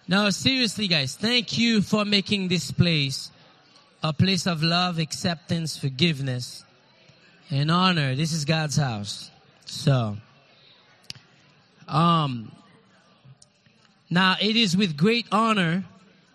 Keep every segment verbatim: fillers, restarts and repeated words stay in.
No, seriously, guys, thank you for making this place a place of love, acceptance, forgiveness, and honor. This is God's house. So, um, now it is with great honor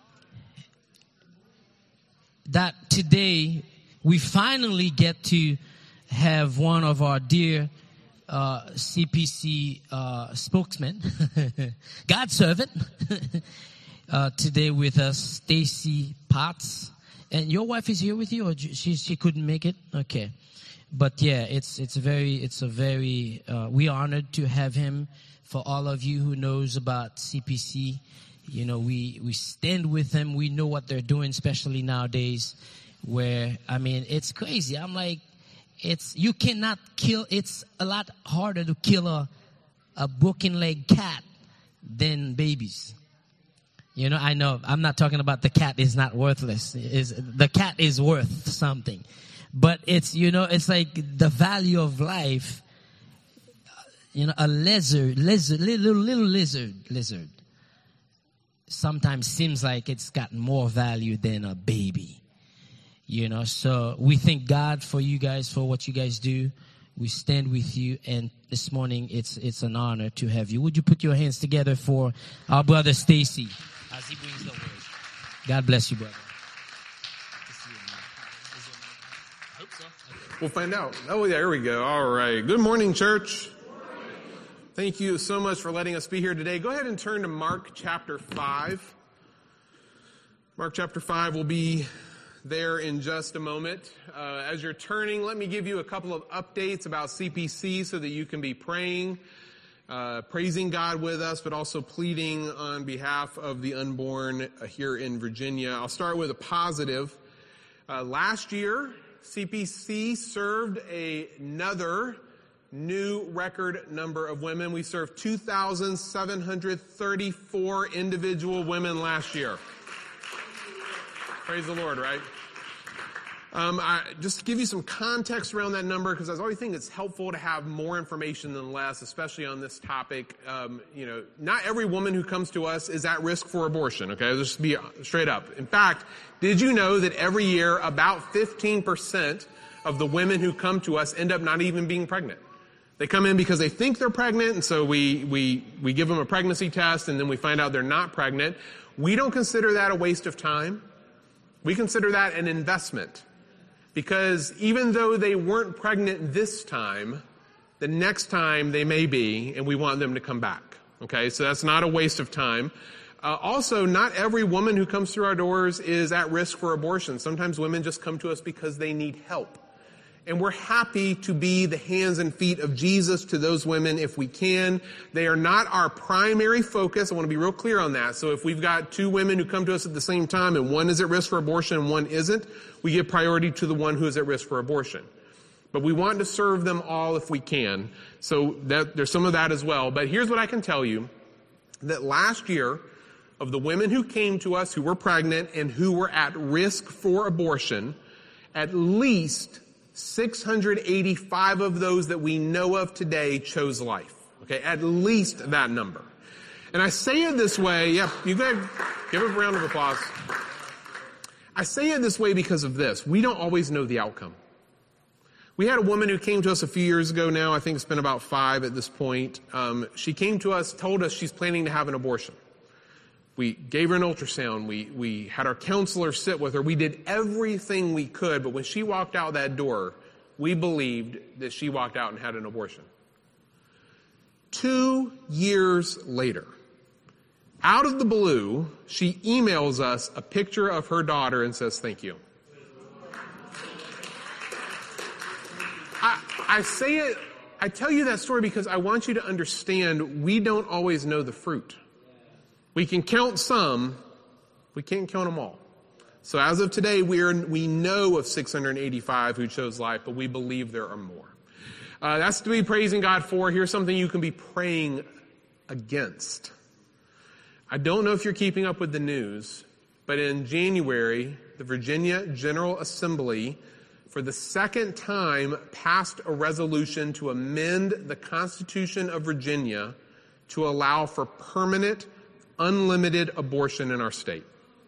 that today we finally get to have one of our dear uh, C P C uh, spokesmen, God's servant, uh, today with us, Stacy Potts. And your wife is here with you, or she she couldn't make it? Okay, but yeah, it's it's very it's a very uh, we are honored to have him. For all of you who knows about C P C, you know we we stand with them. We know what they're doing, especially nowadays, where I mean it's crazy. I'm like, it's you cannot kill. It's a lot harder to kill a a broken leg cat than babies. You know, I know, I'm not talking about the cat is not worthless. Is the cat is worth something. But it's, you know, it's like the value of life. You know, a lizard, lizard, little, little lizard, lizard sometimes seems like it's got more value than a baby. You know, so we thank God for you guys, for what you guys do. We stand with you, and this morning it's it's an honor to have you. Would you put your hands together for our brother Stacy as he brings the word? God bless you, brother. I hope so. We'll find out. Oh, yeah, here we go. All right. Good morning, church. Thank you so much for letting us be here today. Go ahead and turn to Mark chapter five. Mark chapter five will be there in just a moment. Uh, as you're turning, let me give you a couple of updates about C P C so that you can be praying, uh, praising God with us, but also pleading on behalf of the unborn uh, here in Virginia. I'll start with a positive. Uh, last year, C P C served a, another new record number of women. We served two thousand seven hundred thirty-four individual women last year. Praise the Lord, right? Um, I, just to give you some context around that number, because I always think it's helpful to have more information than less, especially on this topic. Um, you know, not every woman who comes to us is at risk for abortion, okay? Let's just be straight up. In fact, did you know that every year about fifteen percent of the women who come to us end up not even being pregnant? They come in because they think they're pregnant, and so we, we, we give them a pregnancy test, and then we find out they're not pregnant. We don't consider that a waste of time. We consider that an investment, because even though they weren't pregnant this time, the next time they may be, and we want them to come back. Okay, so that's not a waste of time. Uh, also, not every woman who comes through our doors is at risk for abortion. Sometimes women just come to us because they need help. And we're happy to be the hands and feet of Jesus to those women if we can. They are not our primary focus. I want to be real clear on that. So if we've got two women who come to us at the same time and one is at risk for abortion and one isn't, we give priority to the one who is at risk for abortion. But we want to serve them all if we can. So that, there's some of that as well. But here's what I can tell you, that last year, of the women who came to us who were pregnant and who were at risk for abortion, at least six hundred eighty-five of those that we know of today chose life. Okay, at least that number. And I say it this way, yeah, you go ahead, give a round of applause. I say it this way because of this. We don't always know the outcome. We had a woman who came to us a few years ago now, I think it's been about five at this point. Um, she came to us, told us she's planning to have an abortion. We gave her an ultrasound. We, we had our counselor sit with her. We did everything we could, but when she walked out that door, we believed that she walked out and had an abortion. Two years later, out of the blue, she emails us a picture of her daughter and says, "Thank you." I, I say it, I tell you that story because I want you to understand we don't always know the fruit. We can count some, we can't count them all. So as of today, we're, we know of six hundred eighty-five who chose life, but we believe there are more. Uh, that's to be praising God for. Here's something you can be praying against. I don't know if you're keeping up with the news, but in January, the Virginia General Assembly, for the second time, passed a resolution to amend the Constitution of Virginia to allow for permanent unlimited abortion in our state.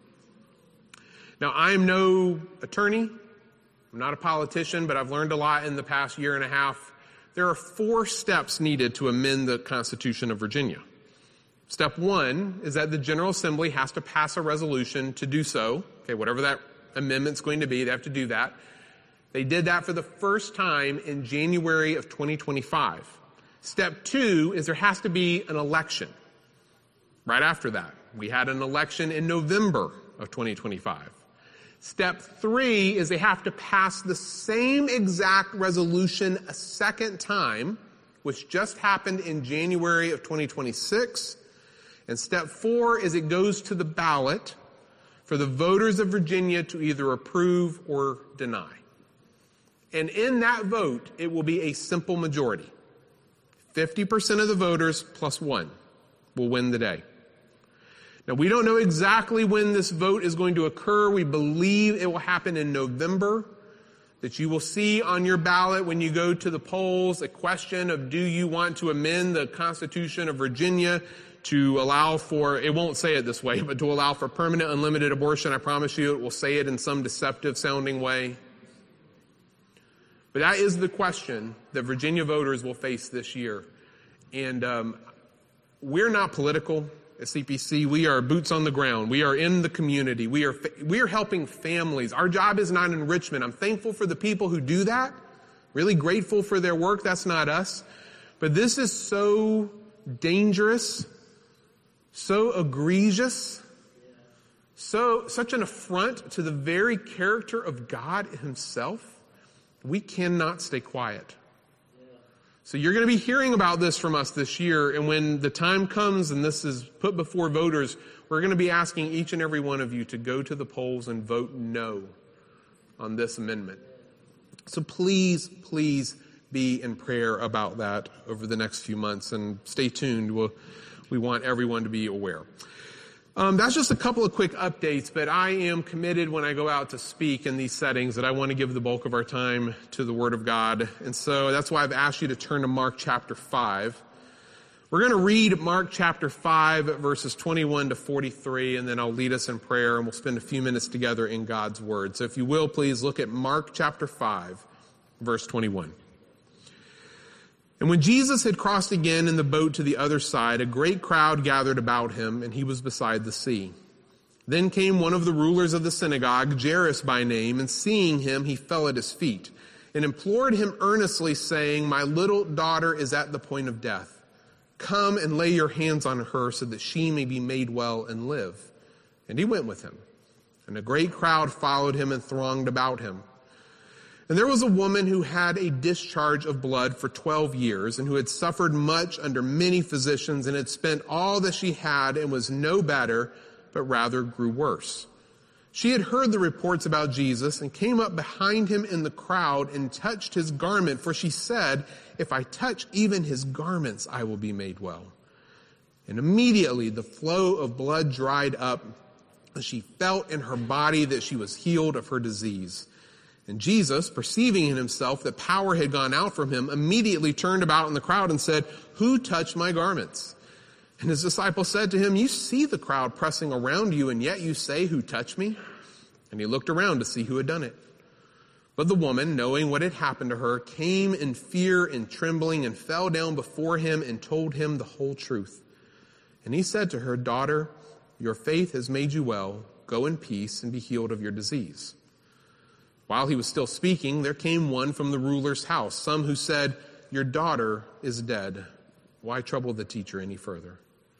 Now, I'm no attorney. I'm not a politician, but I've learned a lot in the past year and a half. There are four steps needed to amend the Constitution of Virginia. Step one is that the General Assembly has to pass a resolution to do so. Okay, whatever that amendment's going to be, they have to do that. They did that for the first time in January of twenty twenty-five. Step two is there has to be an election. Right after that, we had an election in November of twenty twenty-five. Step three is they have to pass the same exact resolution a second time, which just happened in January of twenty twenty-six. And step four is it goes to the ballot for the voters of Virginia to either approve or deny. And in that vote, it will be a simple majority. fifty percent of the voters plus one will win the day. Now, we don't know exactly when this vote is going to occur. We believe it will happen in November, that you will see on your ballot when you go to the polls a question of, do you want to amend the Constitution of Virginia to allow for, it won't say it this way, but to allow for permanent unlimited abortion. I promise you it will say it in some deceptive sounding way. But that is the question that Virginia voters will face this year. And um, we're not political at C P C. We are boots on the ground. We are in the community. We are we are helping families. Our job is not enrichment. I'm thankful for the people who do that. Really grateful for their work. That's not us. But this is so dangerous, so egregious, so such an affront to the very character of God himself. We cannot stay quiet. So you're going to be hearing about this from us this year, and when the time comes and this is put before voters, we're going to be asking each and every one of you to go to the polls and vote no on this amendment. So please, please be in prayer about that over the next few months, and stay tuned. We'll, we want everyone to be aware. Um, that's just a couple of quick updates, but I am committed when I go out to speak in these settings that I want to give the bulk of our time to the Word of God. And so that's why I've asked you to turn to Mark chapter five. We're going to read Mark chapter five, verses twenty-one to forty-three, and then I'll lead us in prayer, and we'll spend a few minutes together in God's Word. So if you will, please look at Mark chapter five, verse twenty-one. And when Jesus had crossed again in the boat to the other side, a great crowd gathered about him, and he was beside the sea. Then came one of the rulers of the synagogue, Jairus by name, and seeing him, he fell at his feet and implored him earnestly, saying, "My little daughter is at the point of death. Come and lay your hands on her so that she may be made well and live." And he went with him. And a great crowd followed him and thronged about him. And there was a woman who had a discharge of blood for twelve years, and who had suffered much under many physicians, and had spent all that she had, and was no better, but rather grew worse. She had heard the reports about Jesus, and came up behind him in the crowd, and touched his garment, for she said, "If I touch even his garments, I will be made well." And immediately the flow of blood dried up, and she felt in her body that she was healed of her disease. And Jesus, perceiving in himself that power had gone out from him, immediately turned about in the crowd and said, "Who touched my garments?" And his disciples said to him, "You see the crowd pressing around you, and yet you say, 'Who touched me?'" And he looked around to see who had done it. But the woman, knowing what had happened to her, came in fear and trembling, and fell down before him and told him the whole truth. And he said to her, "Daughter, your faith has made you well. Go in peace and be healed of your disease." While he was still speaking, there came one from the ruler's house, some who said, "Your daughter is dead. Why trouble the teacher any further?"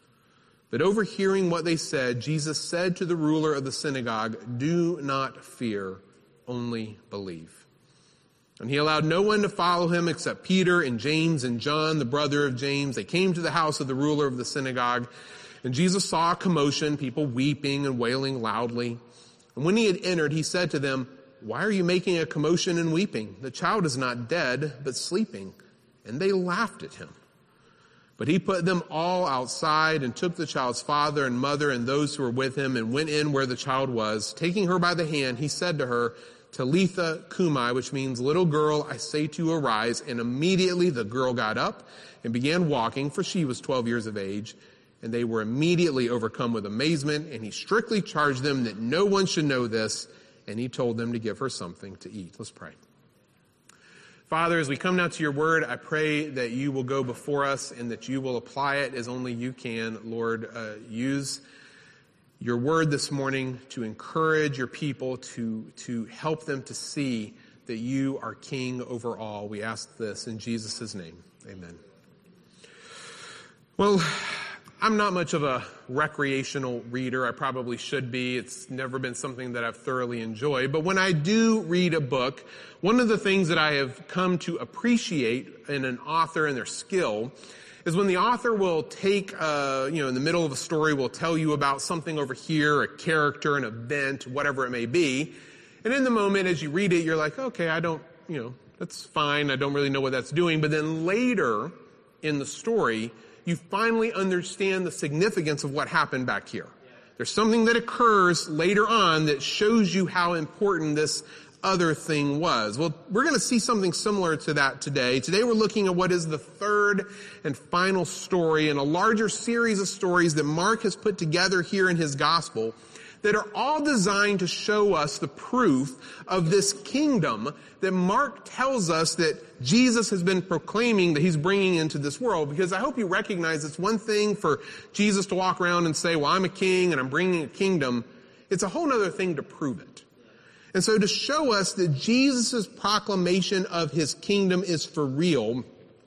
But overhearing what they said, Jesus said to the ruler of the synagogue, "Do not fear, only believe." And he allowed no one to follow him except Peter and James and John, the brother of James. They came to the house of the ruler of the synagogue, and Jesus saw a commotion, people weeping and wailing loudly. And when he had entered, he said to them, "Why are you making a commotion and weeping? The child is not dead, but sleeping." And they laughed at him. But he put them all outside and took the child's father and mother and those who were with him and went in where the child was. Taking her by the hand, he said to her, "Talitha cumi," which means, "Little girl, I say to you, arise." And immediately the girl got up and began walking, for she was twelve years of age. And they were immediately overcome with amazement, and he strictly charged them that no one should know this, and he told them to give her something to eat. Let's pray. Father, as we come now to your word, I pray that you will go before us and that you will apply it as only you can. Lord, uh, use your word this morning to encourage your people, to, to help them to see that you are king over all. We ask this in Jesus' name. Amen. Well, I'm not much of a recreational reader. I probably should be. It's never been something that I've thoroughly enjoyed. But when I do read a book, one of the things that I have come to appreciate in an author and their skill is when the author will take, uh, you know, in the middle of a story, will tell you about something over here, a character, an event, whatever it may be. And in the moment, as you read it, you're like, okay, I don't, you know, that's fine. I don't really know what that's doing. But then later in the story, you finally understand the significance of what happened back here. There's something that occurs later on that shows you how important this other thing was. Well, we're going to see something similar to that today. Today we're looking at what is the third and final story in a larger series of stories that Mark has put together here in his gospel that are all designed to show us the proof of this kingdom that Mark tells us that Jesus has been proclaiming that he's bringing into this world. Because I hope you recognize it's one thing for Jesus to walk around and say, well, I'm a king and I'm bringing a kingdom. It's a whole other thing to prove it. And so to show us that Jesus' proclamation of his kingdom is for real,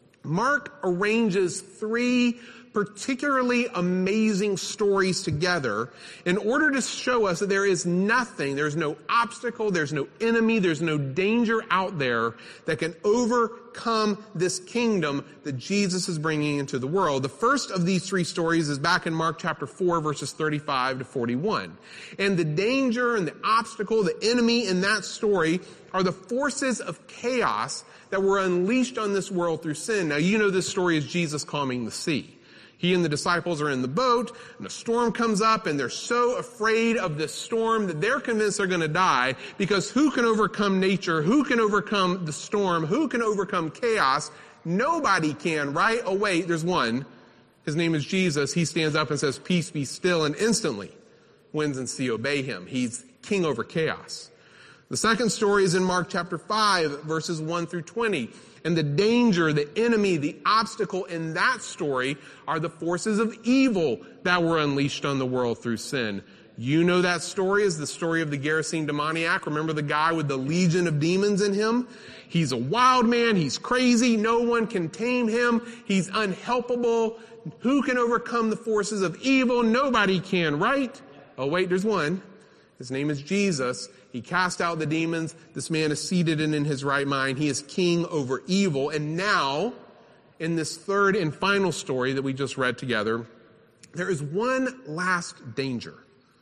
Mark arranges three particularly amazing stories together in order to show us that there is nothing, there's no obstacle, there's no enemy, there's no danger out there that can overcome this kingdom that Jesus is bringing into the world. The first of these three stories is back in Mark chapter four, verses thirty-five to forty-one. And the danger and the obstacle, the enemy in that story are the forces of chaos that were unleashed on this world through sin. Now, you know this story is Jesus calming the sea. He and the disciples are in the boat, and a storm comes up, and they're so afraid of this storm that they're convinced they're going to die, because who can overcome nature? Who can overcome the storm? Who can overcome chaos? Nobody can, right? Oh, wait, there's one. His name is Jesus. He stands up and says, peace be still, and instantly winds and sea obey him. He's king over chaos. The second story is in Mark chapter five, verses one through twenty. And the danger, the enemy, the obstacle in that story are the forces of evil that were unleashed on the world through sin. You know that story is the story of the Gerasene demoniac. Remember the guy with the legion of demons in him? He's a wild man. He's crazy. No one can tame him. He's unhelpable. Who can overcome the forces of evil? Nobody can, right? Oh, wait, there's one. His name is Jesus. He cast out the demons. This man is seated and in his right mind. He is king over evil. And now, in this third and final story that we just read together, there is one last danger,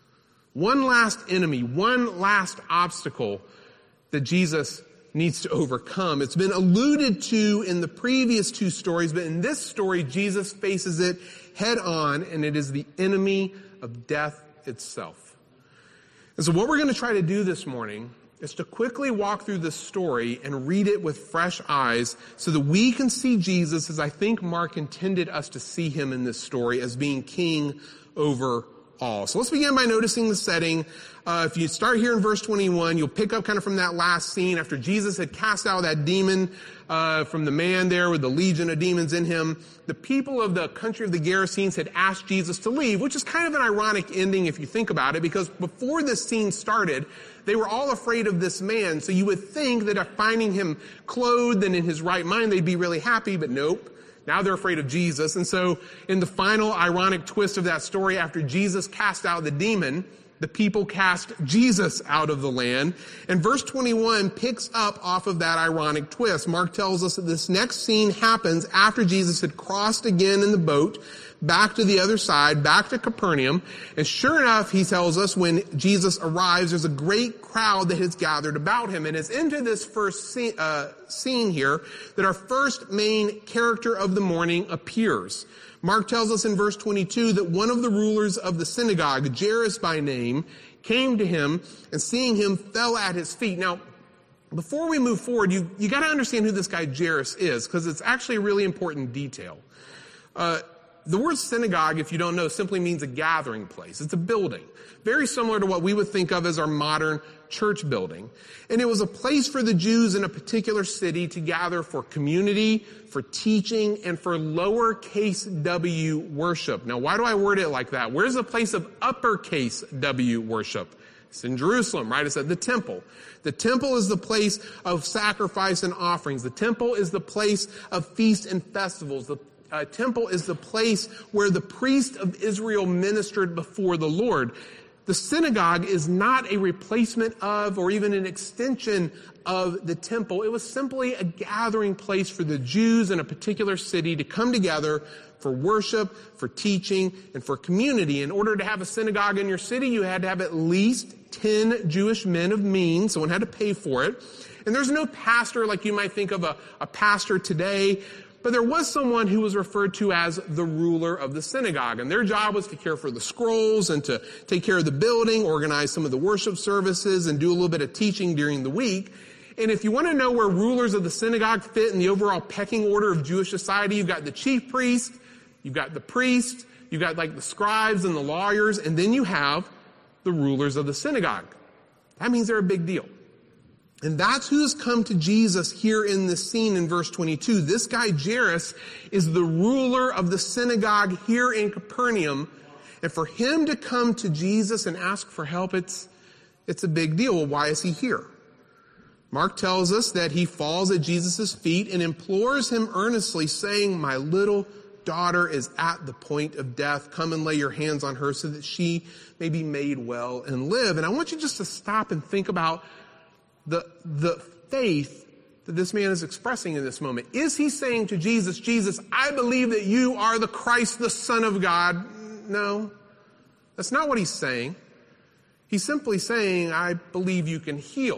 one last enemy, one last obstacle that Jesus needs to overcome. It's been alluded to in the previous two stories, but in this story, Jesus faces it head on, and it is the enemy of death itself. And so what we're going to try to do this morning is to quickly walk through this story and read it with fresh eyes so that we can see Jesus as I think Mark intended us to see him in this story, as being king over all. So let's begin by noticing the setting. Uh, if you start here in verse twenty-one, you'll pick up kind of from that last scene after Jesus had cast out that demon uh, from the man there with the legion of demons in him. The people of the country of the Gerasenes had asked Jesus to leave, which is kind of an ironic ending if you think about it, because before this scene started, they were all afraid of this man. So you would think that if finding him clothed and in his right mind, they'd be really happy, but nope. Now they're afraid of Jesus. And so in the final ironic twist of that story, after Jesus cast out the demon, the people cast Jesus out of the land. And verse twenty-one picks up off of that ironic twist. Mark tells us that this next scene happens after Jesus had crossed again in the boat back to the other side, back to Capernaum. And sure enough, he tells us when Jesus arrives, there's a great crowd that has gathered about him. And it's into this first scene, uh, scene here that our first main character of the morning appears. Mark tells us in verse twenty-two that one of the rulers of the synagogue, Jairus by name, came to him and seeing him fell at his feet. Now, before we move forward, you, you got to understand who this guy Jairus is, because it's actually a really important detail. Uh, the word synagogue, if you don't know, simply means a gathering place. It's a building, very similar to what we would think of as our modern church building. And it was a place for the Jews in a particular city to gather for community, for teaching, and for lowercase w worship. Now, why do I word it like that? Where's the place of uppercase W worship? It's in Jerusalem, right? It's at the temple. The temple is the place of sacrifice and offerings. The temple is the place of feasts and festivals. The uh, temple is the place where the priest of Israel ministered before the Lord. The synagogue is not a replacement of or even an extension of the temple. It was simply a gathering place for the Jews in a particular city to come together for worship, for teaching, and for community. In order to have a synagogue in your city, you had to have at least ten Jewish men of means. Someone had to pay for it. And there's no pastor like you might think of a, a pastor today, but there was someone who was referred to as the ruler of the synagogue. And their job was to care for the scrolls and to take care of the building, organize some of the worship services, and do a little bit of teaching during the week. And if you want to know where rulers of the synagogue fit in the overall pecking order of Jewish society, you've got the chief priest, you've got the priest, you've got like the scribes and the lawyers, and then you have the rulers of the synagogue. That means they're a big deal. And that's who's come to Jesus here in this scene in verse twenty-two. This guy, Jairus, is the ruler of the synagogue here in Capernaum. And for him to come to Jesus and ask for help, it's, it's a big deal. Well, why is he here? Mark tells us that he falls at Jesus' feet and implores him earnestly, saying, "My little daughter is at the point of death. Come and lay your hands on her so that she may be made well and live." And I want you just to stop and think about the, the faith that this man is expressing in this moment. Is he saying to Jesus, "Jesus, I believe that you are the Christ, the Son of God"? No, that's not what he's saying. He's simply saying, "I believe you can heal."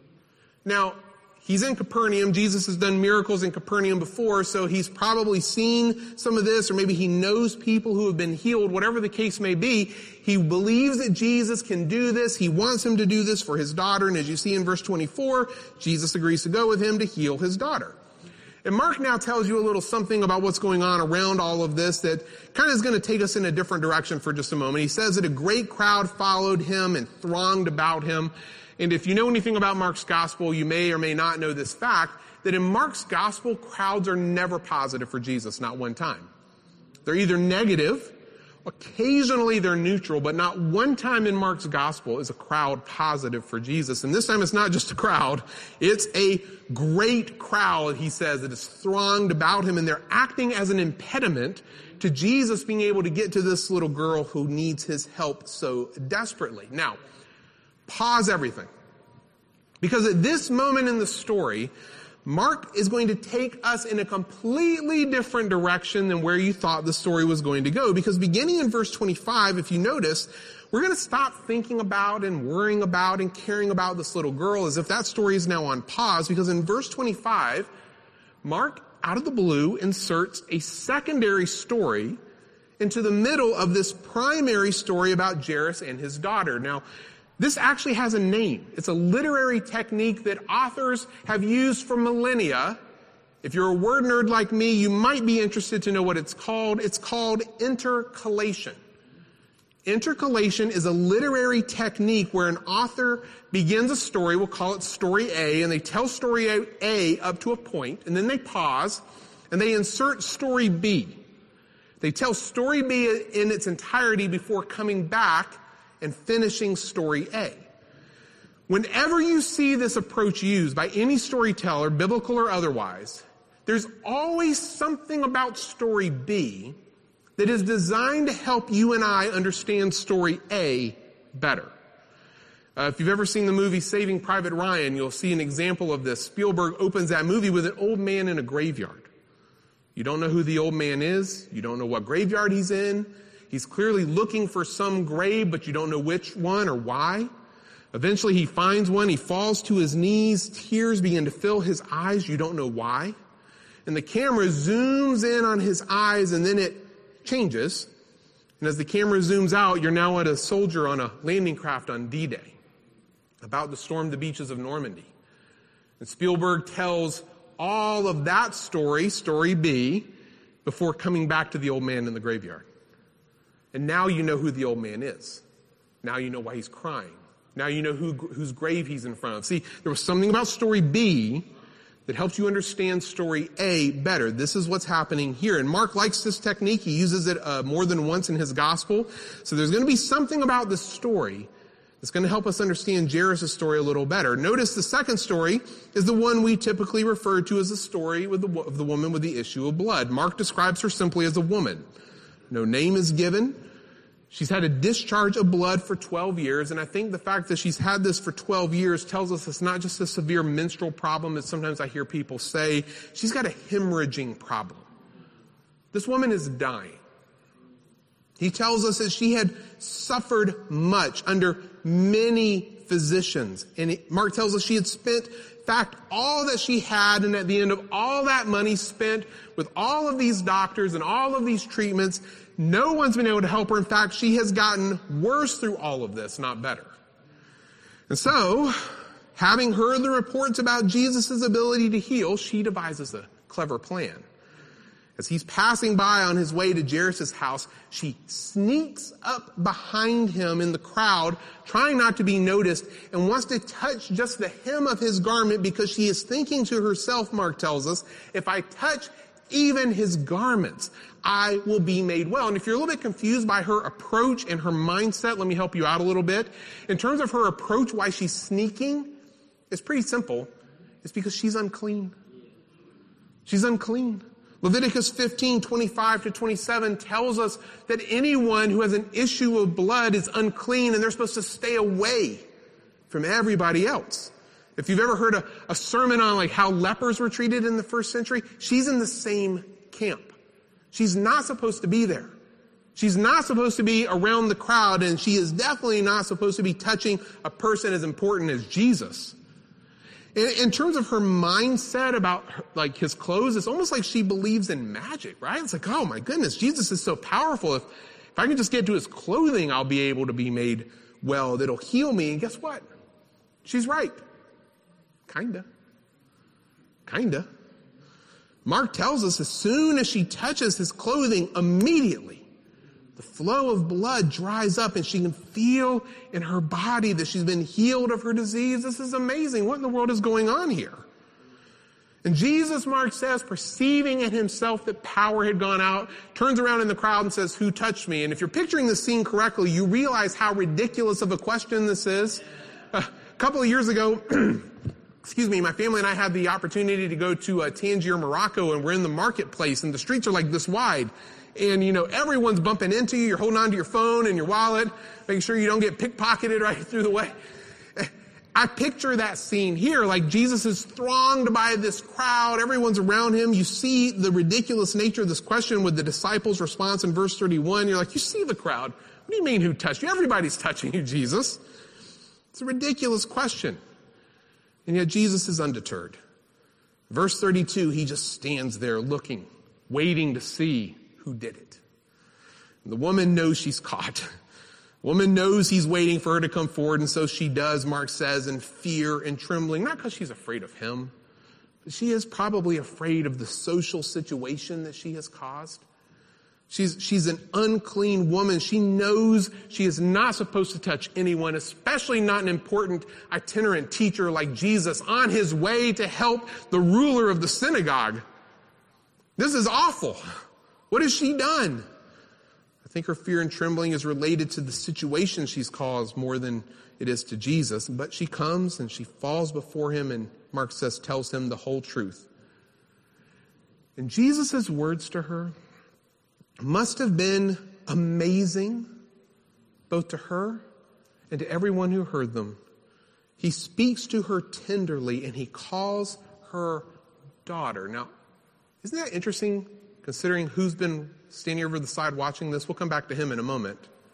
Now, he's in Capernaum. Jesus has done miracles in Capernaum before, so he's probably seen some of this, or maybe he knows people who have been healed. Whatever the case may be, he believes that Jesus can do this. He wants him to do this for his daughter, and as you see in verse twenty-four, Jesus agrees to go with him to heal his daughter. And Mark now tells you a little something about what's going on around all of this that kind of is going to take us in a different direction for just a moment. He says that a great crowd followed him and thronged about him. And if you know anything about Mark's gospel, you may or may not know this fact, that in Mark's gospel, crowds are never positive for Jesus, not one time. They're either negative, occasionally they're neutral, but not one time in Mark's gospel is a crowd positive for Jesus. And this time it's not just a crowd, it's a great crowd, he says, that is thronged about him, and they're acting as an impediment to Jesus being able to get to this little girl who needs his help so desperately. Now, pause everything. Because at this moment in the story, Mark is going to take us in a completely different direction than where you thought the story was going to go. Because beginning in verse twenty-five, if you notice, we're going to stop thinking about and worrying about and caring about this little girl as if that story is now on pause. Because in verse twenty-five, Mark, out of the blue, inserts a secondary story into the middle of this primary story about Jairus and his daughter. Now, this actually has a name. It's a literary technique that authors have used for millennia. If you're a word nerd like me, you might be interested to know what it's called. It's called intercalation. Intercalation is a literary technique where an author begins a story, we'll call it story A, and they tell story A up to a point, and then they pause, and they insert story B. They tell story B in its entirety before coming back and finishing story A. Whenever you see this approach used by any storyteller, biblical or otherwise, there's always something about story B that is designed to help you and I understand story A better. Uh, if you've ever seen the movie Saving Private Ryan, you'll see an example of this. Spielberg opens that movie with an old man in a graveyard. You don't know who the old man is. You don't know what graveyard he's in. He's clearly looking for some grave, but you don't know which one or why. Eventually he finds one. He falls to his knees. Tears begin to fill his eyes. You don't know why. And the camera zooms in on his eyes, and then it changes. And as the camera zooms out, you're now at a soldier on a landing craft on D-Day, about to storm the beaches of Normandy. And Spielberg tells all of that story, story B, before coming back to the old man in the graveyard. And now you know who the old man is. Now you know why he's crying. Now you know who, whose grave he's in front of. See, there was something about story B that helps you understand story A better. This is what's happening here. And Mark likes this technique. He uses it uh, more than once in his gospel. So there's going to be something about this story that's going to help us understand Jairus' story a little better. Notice the second story is the one we typically refer to as the story with the, of the woman with the issue of blood. Mark describes her simply as a woman. No name is given. She's had a discharge of blood for twelve years, and I think the fact that she's had this for twelve years tells us it's not just a severe menstrual problem, as sometimes I hear people say. She's got a hemorrhaging problem. This woman is dying. He tells us that she had suffered much under many physicians. And it, Mark tells us she had spent, in fact, all that she had, and at the end of all that money spent with all of these doctors and all of these treatments, no one's been able to help her. In fact, she has gotten worse through all of this, not better. And so, having heard the reports about Jesus' ability to heal, she devises a clever plan. As he's passing by on his way to Jairus' house, she sneaks up behind him in the crowd, trying not to be noticed, and wants to touch just the hem of his garment because she is thinking to herself, Mark tells us, if I touch even his garments, I will be made well. And if you're a little bit confused by her approach and her mindset, let me help you out a little bit. In terms of her approach, why she's sneaking, it's pretty simple. It's because she's unclean. She's unclean. Leviticus fifteen, twenty-five to twenty-seven tells us that anyone who has an issue of blood is unclean and they're supposed to stay away from everybody else. If you've ever heard a, a sermon on like how lepers were treated in the first century, she's in the same camp. She's not supposed to be there. She's not supposed to be around the crowd, and she is definitely not supposed to be touching a person as important as Jesus. In, in terms of her mindset about her, like his clothes, it's almost like she believes in magic, right? It's like, oh my goodness, Jesus is so powerful. If, if I can just get to his clothing, I'll be able to be made well. That'll heal me. And guess what? She's right. Kinda. Kinda. Mark tells us as soon as she touches his clothing, immediately the flow of blood dries up and she can feel in her body that she's been healed of her disease. This is amazing. What in the world is going on here? And Jesus, Mark says, perceiving in himself that power had gone out, turns around in the crowd and says, who touched me? And if you're picturing this scene correctly, you realize how ridiculous of a question this is. A couple of years ago, excuse me, my family and I had the opportunity to go to uh, Tangier, Morocco, and we're in the marketplace, and the streets are like this wide. And, you know, everyone's bumping into you. You're holding on to your phone and your wallet, making sure you don't get pickpocketed right through the way. I picture that scene here, like Jesus is thronged by this crowd. Everyone's around him. You see the ridiculous nature of this question with the disciples' response in verse thirty-one. You're like, you see the crowd. What do you mean who touched you? Everybody's touching you, Jesus. It's a ridiculous question. And yet Jesus is undeterred. Verse thirty-two, he just stands there looking, waiting to see who did it. And the woman knows she's caught. The woman knows he's waiting for her to come forward, and so she does, Mark says, in fear and trembling, not because she's afraid of him, but she is probably afraid of the social situation that she has caused. She's, she's an unclean woman. She knows she is not supposed to touch anyone, especially not an important itinerant teacher like Jesus on his way to help the ruler of the synagogue. This is awful. What has she done? I think her fear and trembling is related to the situation she's caused more than it is to Jesus. But she comes and she falls before him, and Mark says, tells him the whole truth. And Jesus' words to her must have been amazing, both to her and to everyone who heard them. He speaks to her tenderly, and he calls her daughter. Now, isn't that interesting, considering who's been standing over the side watching this? We'll come back to him in a moment.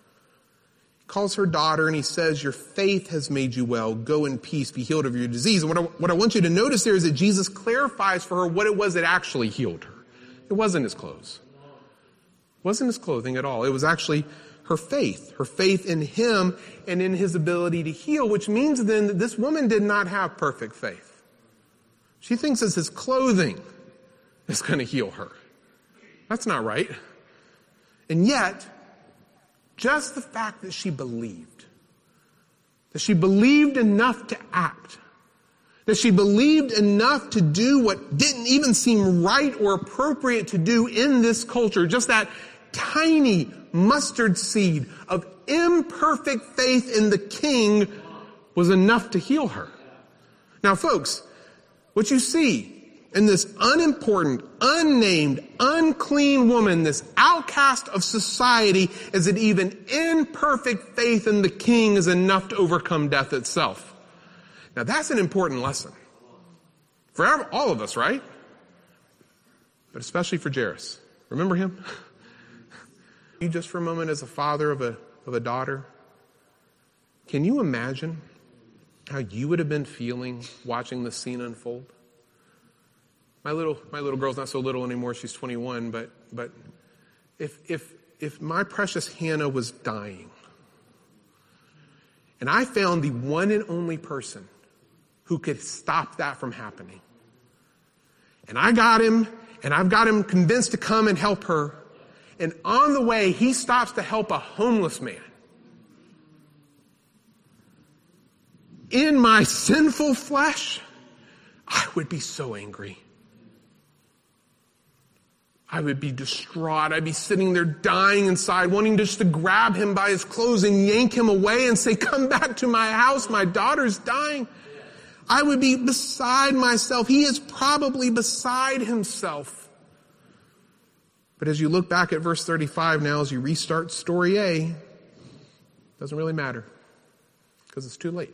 He calls her daughter, and he says, your faith has made you well. Go in peace, be healed of your disease. And what I, what I want you to notice there is that Jesus clarifies for her what it was that actually healed her. It wasn't his clothes. It wasn't his clothing at all. It was actually her faith, her faith in him and in his ability to heal, which means then that this woman did not have perfect faith. She thinks it's his clothing that's going to heal her. That's not right. And yet, just the fact that she believed, that she believed enough to act, that she believed enough to do what didn't even seem right or appropriate to do in this culture, just that tiny mustard seed of imperfect faith in the King was enough to heal her. Now, folks, what you see in this unimportant, unnamed, unclean woman, this outcast of society, is that even imperfect faith in the King is enough to overcome death itself. Now, that's an important lesson for all of us, right? But especially for Jairus. Remember him? You just for a moment as a father of a, of a daughter, can you imagine how you would have been feeling watching this scene unfold? My little, my little girl's not so little anymore. She's twenty-one, but, but if, if, if my precious Hannah was dying and I found the one and only person who could stop that from happening, and I got him, and I've got him convinced to come and help her, and on the way, he stops to help a homeless man. In my sinful flesh, I would be so angry. I would be distraught. I'd be sitting there dying inside, wanting just to grab him by his clothes and yank him away and say, come back to my house. My daughter's dying. I would be beside myself. He is probably beside himself. But as you look back at verse thirty-five now, as you restart story A, it doesn't really matter because it's too late.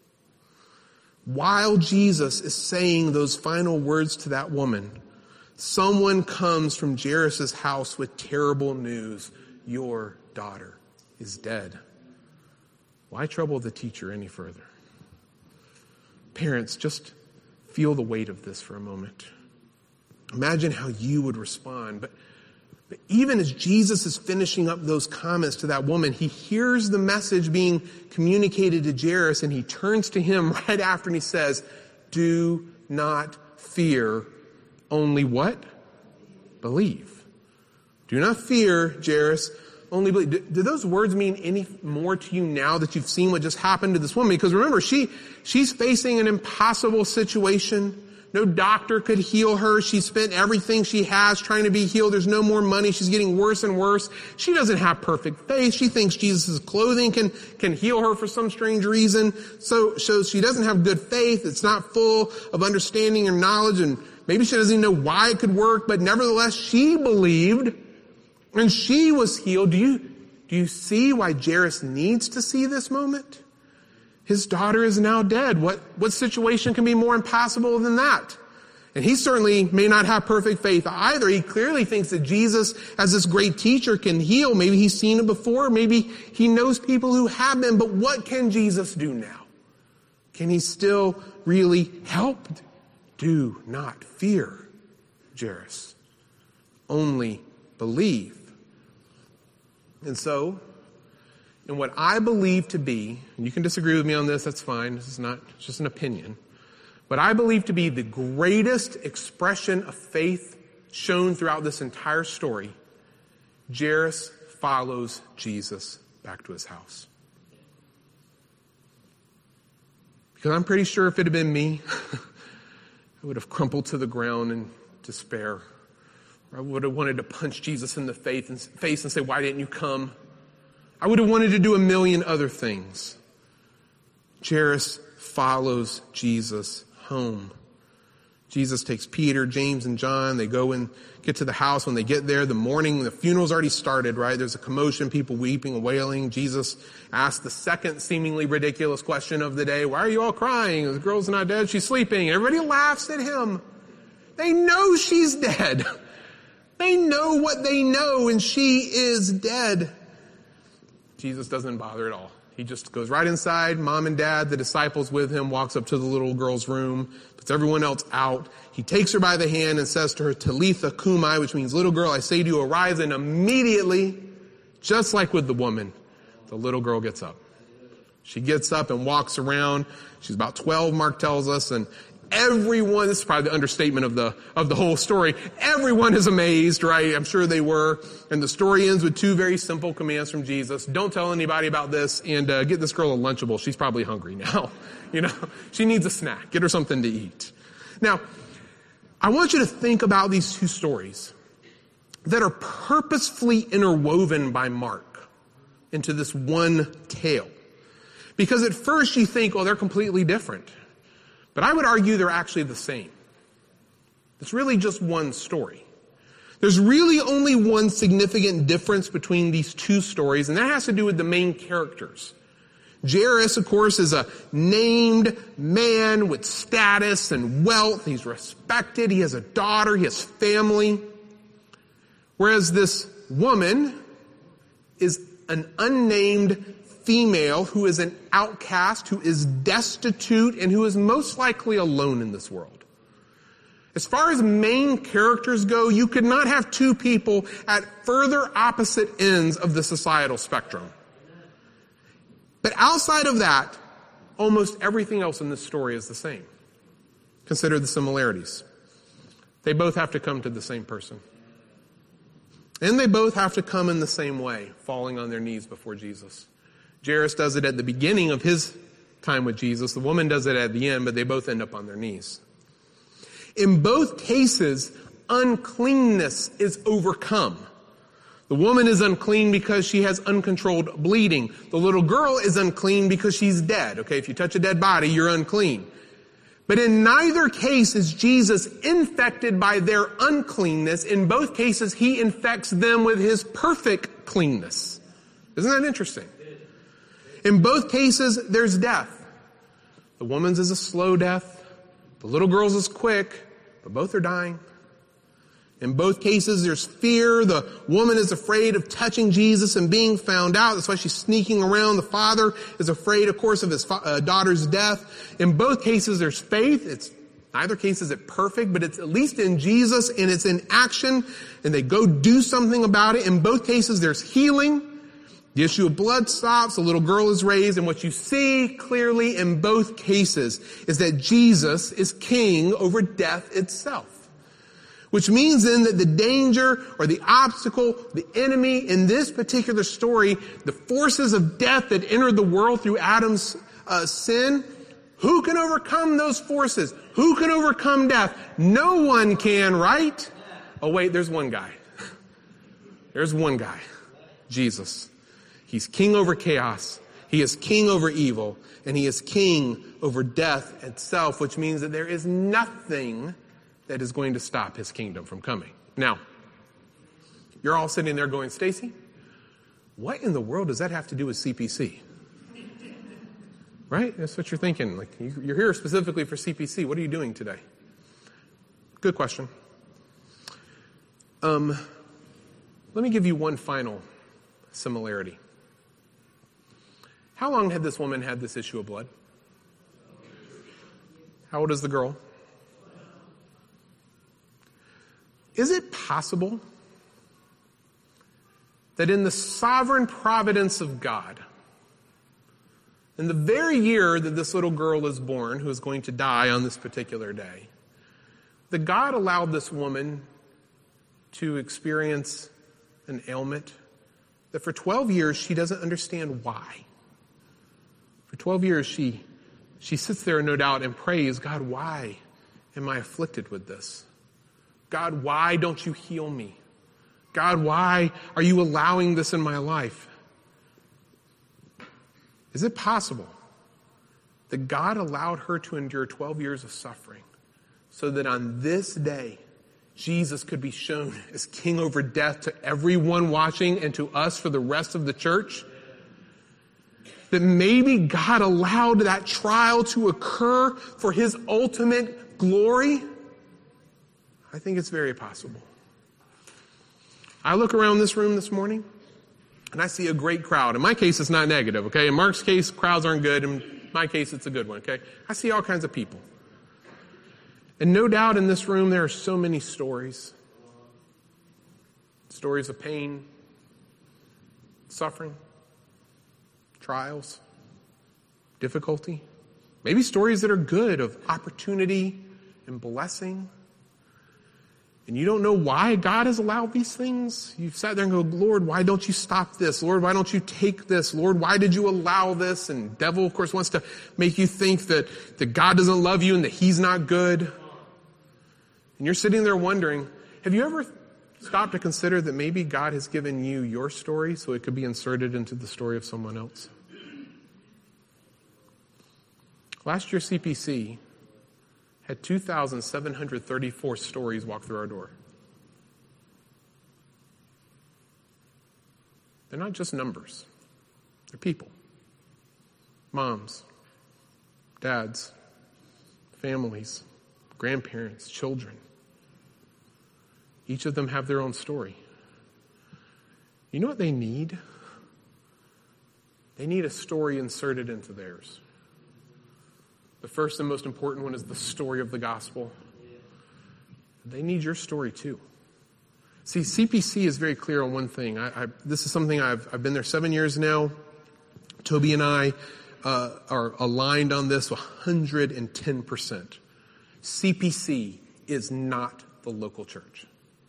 While Jesus is saying those final words to that woman, someone comes from Jairus' house with terrible news. Your daughter is dead. Why trouble the teacher any further? Parents, just feel the weight of this for a moment. Imagine how you would respond. But, but even as Jesus is finishing up those comments to that woman, he hears the message being communicated to Jairus, and he turns to him right after and he says, do not fear. Only what? Believe. Do not fear, Jairus. Only believe. Do, do those words mean any more to you now that you've seen what just happened to this woman? Because remember, she she's facing an impossible situation. No doctor could heal her. She spent everything she has trying to be healed. There's no more money. She's getting worse and worse. She doesn't have perfect faith. She thinks Jesus' clothing can, can heal her for some strange reason. So, so she doesn't have good faith. It's not full of understanding and knowledge, and maybe she doesn't even know why it could work, but nevertheless, she believed and she was healed. Do you, do you see why Jairus needs to see this moment? His daughter is now dead. What, what situation can be more impossible than that? And he certainly may not have perfect faith either. He clearly thinks that Jesus, as this great teacher, can heal. Maybe he's seen it before. Maybe he knows people who have been. But what can Jesus do now? Can he still really help? Do not fear, Jairus. Only believe. And so, in what I believe to be, and you can disagree with me on this, that's fine. This is not, it's just an opinion. What I believe to be the greatest expression of faith shown throughout this entire story, Jairus follows Jesus back to his house. Because I'm pretty sure if it had been me, I would have crumpled to the ground in despair. Or I would have wanted to punch Jesus in the face and say, why didn't you come? I would have wanted to do a million other things. Jairus follows Jesus home. Jesus takes Peter, James, and John. They go and get to the house. When they get there, the morning, the funeral's already started, right? There's a commotion, people weeping and wailing. Jesus asks the second seemingly ridiculous question of the day. Why are you all crying? The girl's not dead. She's sleeping. Everybody laughs at him. They know she's dead. They know what they know, and she is dead. Jesus doesn't bother at all. He just goes right inside, mom and dad, the disciples with him, walks up to the little girl's room, puts everyone else out. He takes her by the hand and says to her, Talitha Kumai, which means, little girl, I say to you, arise. And immediately, just like with the woman, the little girl gets up. She gets up and walks around. She's about twelve, Mark tells us, and everyone, this is probably the understatement of the, of the whole story, everyone is amazed, right? I'm sure they were. And the story ends with two very simple commands from Jesus. Don't tell anybody about this, and uh, get this girl a Lunchable. She's probably hungry now. You know, she needs a snack. Get her something to eat. Now, I want you to think about these two stories that are purposefully interwoven by Mark into this one tale. Because at first you think, oh, they're completely different. But I would argue they're actually the same. It's really just one story. There's really only one significant difference between these two stories, and that has to do with the main characters. Jairus, of course, is a named man with status and wealth. He's respected. He has a daughter. He has family. Whereas this woman is an unnamed female who is an outcast, who is destitute, and who is most likely alone in this world. As far as main characters go, you could not have two people at further opposite ends of the societal spectrum. But outside of that, almost everything else in this story is the same. Consider the similarities. They both have to come to the same person. And they both have to come in the same way, falling on their knees before Jesus. Jairus does it at the beginning of his time with Jesus. The woman does it at the end, but they both end up on their knees. In both cases, uncleanness is overcome. The woman is unclean because she has uncontrolled bleeding. The little girl is unclean because she's dead. Okay, if you touch a dead body, you're unclean. But in neither case is Jesus infected by their uncleanness. In both cases, he infects them with his perfect cleanness. Isn't that interesting? In both cases, there's death. The woman's is a slow death. The little girl's is quick, but both are dying. In both cases, there's fear. The woman is afraid of touching Jesus and being found out. That's why she's sneaking around. The father is afraid, of course, of his fa- uh, daughter's death. In both cases, there's faith. It's neither case is it perfect, but it's at least in Jesus, and it's in action, and they go do something about it. In both cases, there's healing. The issue of blood stops. The little girl is raised. And what you see clearly in both cases is that Jesus is king over death itself. Which means then that the danger or the obstacle, the enemy in this particular story, the forces of death that entered the world through Adam's uh, sin, who can overcome those forces? Who can overcome death? No one can, right? Oh wait, there's one guy. There's one guy. Jesus. He's king over chaos. He is king over evil. And he is king over death itself, which means that there is nothing that is going to stop his kingdom from coming. Now, you're all sitting there going, Stacy, what in the world does that have to do with C P C? Right? That's what you're thinking. Like, you're here specifically for C P C. What are you doing today? Good question. Um, let me give you one final similarity. How long had this woman had this issue of blood? How old is the girl? Is it possible that in the sovereign providence of God, in the very year that this little girl is born, who is going to die on this particular day, that God allowed this woman to experience an ailment that for twelve years she doesn't understand why? For twelve years she, she sits there, no doubt, and prays, God, why am I afflicted with this? God, why don't you heal me? God, why are you allowing this in my life? Is it possible that God allowed her to endure twelve years of suffering so that on this day, Jesus could be shown as king over death to everyone watching and to us for the rest of the church? That maybe God allowed that trial to occur for his ultimate glory? I think it's very possible. I look around this room this morning, and I see a great crowd. In my case, it's not negative, okay? In Mark's case, crowds aren't good. In my case, it's a good one, okay? I see all kinds of people. And no doubt in this room, there are so many stories. Stories of pain, suffering, trials, difficulty. Maybe stories that are good of opportunity, and blessing, and you don't know why God has allowed these things, you've sat there and go, Lord, why don't you stop this? Lord, why don't you take this? Lord, why did you allow this? And the devil, of course, wants to make you think that, that God doesn't love you and that he's not good. And you're sitting there wondering, have you ever stopped to consider that maybe God has given you your story so it could be inserted into the story of someone else? Last year, C P C had two thousand seven hundred thirty-four stories walk through our door. They're not just numbers. They're people. Moms, dads, families, grandparents, children. Each of them have their own story. You know what they need? They need a story inserted into theirs. The first and most important one is the story of the gospel. They need your story too. See, C P C is very clear on one thing. I, I, this is something I've, I've been there seven years now. Toby and I uh, are aligned on this one hundred ten percent. C P C is not the local church.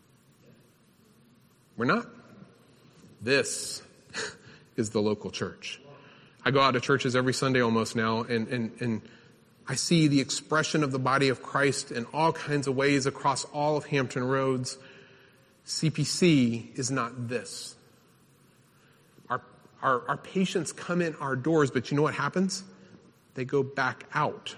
We're not. This is the local church. I go out to churches every Sunday almost now, and, and, and I see the expression of the body of Christ in all kinds of ways across all of Hampton Roads. C P C is not this. Our, our, our patients come in our doors, but you know what happens? They go back out.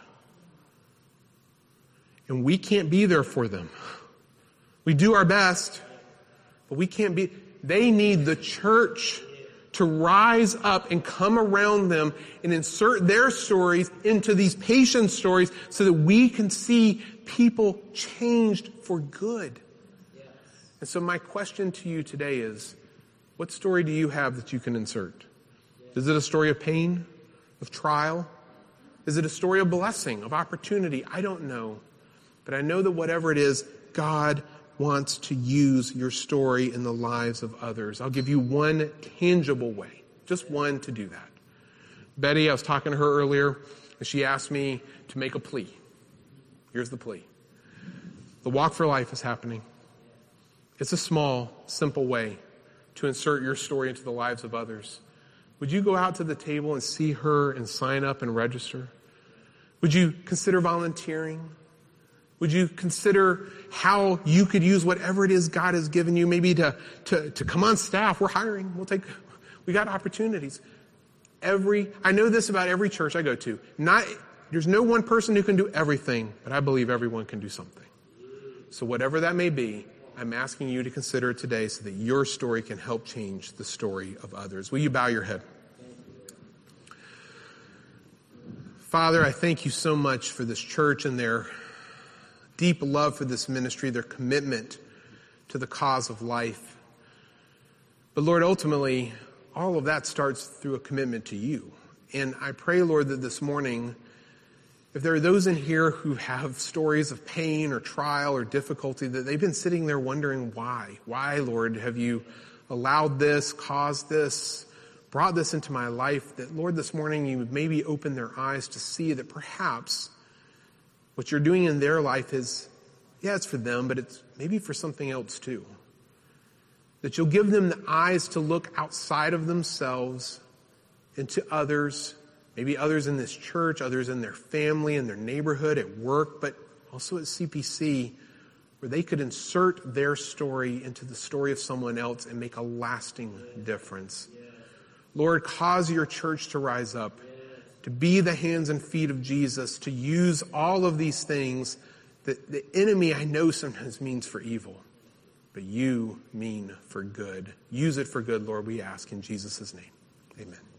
And we can't be there for them. We do our best, but we can't be. They need the church to rise up and come around them and insert their stories into these patient stories so that we can see people changed for good. Yes. And so my question to you today is, what story do you have that you can insert? Yes. Is it a story of pain, of trial? Is it a story of blessing, of opportunity? I don't know. But I know that whatever it is, God wants to use your story in the lives of others. I'll give you one tangible way, just one to do that. Betty, I was talking to her earlier, and she asked me to make a plea. Here's the plea. The Walk for Life is happening. It's a small, simple way to insert your story into the lives of others. Would you go out to the table and see her and sign up and register? Would you consider volunteering? Would you consider how you could use whatever it is God has given you, maybe to, to, to come on staff? We're hiring. We'll take, we got opportunities. Every, I know this about every church I go to. Not, there's no one person who can do everything, but I believe everyone can do something. So whatever that may be, I'm asking you to consider it today so that your story can help change the story of others. Will you bow your head? Father, I thank you so much for this church and their deep love for this ministry, their commitment to the cause of life. But Lord, ultimately, all of that starts through a commitment to you. And I pray, Lord, that this morning, if there are those in here who have stories of pain or trial or difficulty, that they've been sitting there wondering why. Why, Lord, have you allowed this, caused this, brought this into my life? That, Lord, this morning you would maybe open their eyes to see that perhaps what you're doing in their life is, yeah, it's for them, but it's maybe for something else too. That you'll give them the eyes to look outside of themselves into others, maybe others in this church, others in their family, in their neighborhood, at work, but also at C P C, where they could insert their story into the story of someone else and make a lasting difference. Lord, cause your church to rise up, to be the hands and feet of Jesus, to use all of these things that the enemy I know sometimes means for evil, but you mean for good. Use it for good, Lord, we ask in Jesus' name. Amen.